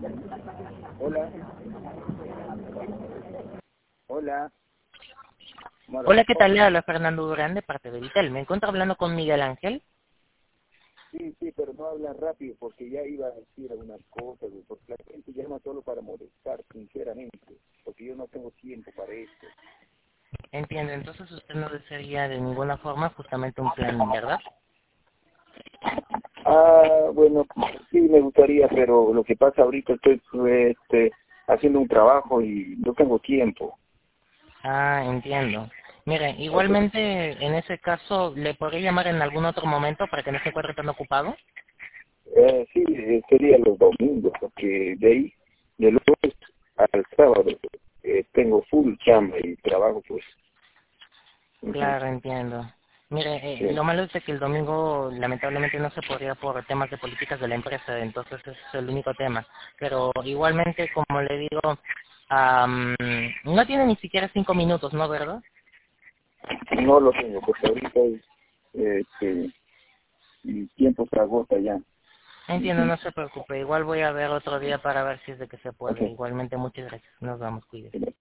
Hola, hola, Mara. Hola, ¿qué tal? Le habla Fernando Durán de parte de Vitel. Me encuentro hablando con Miguel Ángel. Sí, sí, pero no hablan rápido porque ya iba a decir algunas cosas, porque la gente llama solo para molestar, sinceramente, porque yo no tengo tiempo para esto. Entiendo, entonces usted no desearía de ninguna forma justamente un plan, ¿verdad? Bueno, sí me gustaría, pero lo que pasa ahorita estoy haciendo un trabajo y no tengo tiempo. Ah, entiendo. Mire, Eso, igualmente en ese caso, ¿le podría llamar en algún otro momento para que no se encuentre tan ocupado? sí, sería los domingos, porque de ahí, de lunes al sábado, tengo full chamba y trabajo, pues. Ujú, Claro, entiendo. Mire, sí. lo malo es de que el domingo lamentablemente no se podría por temas de políticas de la empresa, entonces ese es el único tema. Pero igualmente, como le digo, no tiene ni siquiera 5 minutos, ¿no, verdad? No lo tengo, porque ahorita mi tiempo se agota ya. Entiendo, Ujú. no se preocupe. Igual voy a ver otro día para ver si es de que se puede. Ok. Igualmente, muchas gracias. Nos vamos, cuídese.